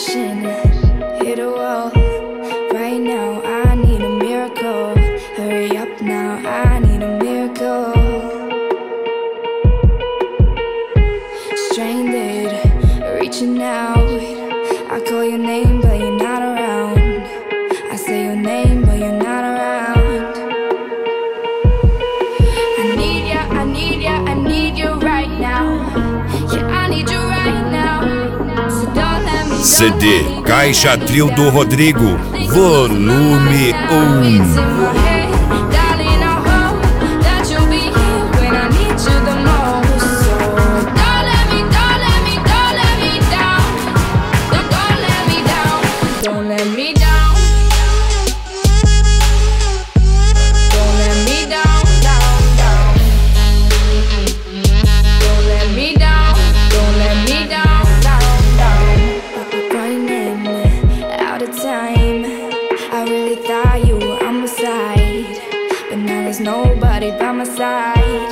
crashing, hit a wall. Right now I need a miracle. Hurry up now, I need a miracle. Stranded, reaching out. I call your name but you're not around. I say your name but you're not around. I need ya, I need ya, I need you right now. Yeah, I need you right now. So don't let me, CD Caixa Trio do Rodrigo, volume 1. Nobody by my side.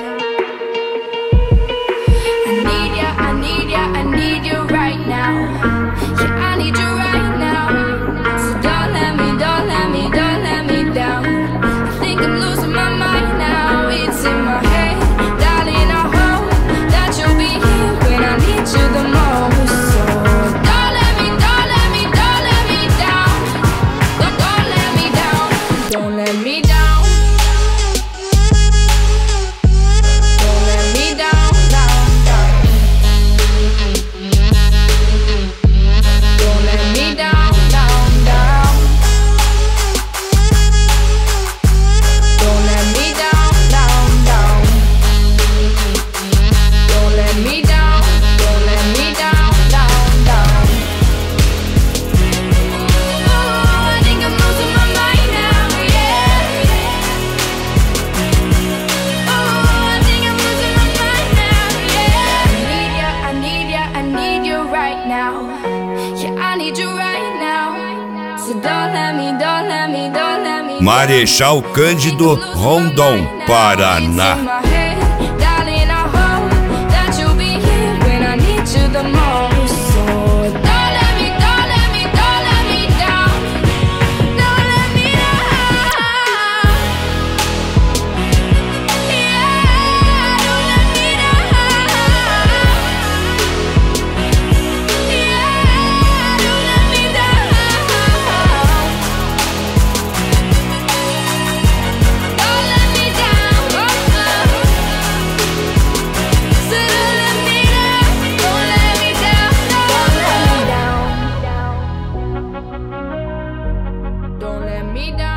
I need ya, I need ya, I need you right now. Yeah, I need you right now. So don't let me, don't let me, don't let me down. I think I'm losing my mind now. It's in my head, darling, I hope that you'll be here when I need you the most. So don't let me, don't let me, don't let me down. Don't let me down. Don't let me down. Marechal Cândido, Rondon, Paraná. Don't let me down.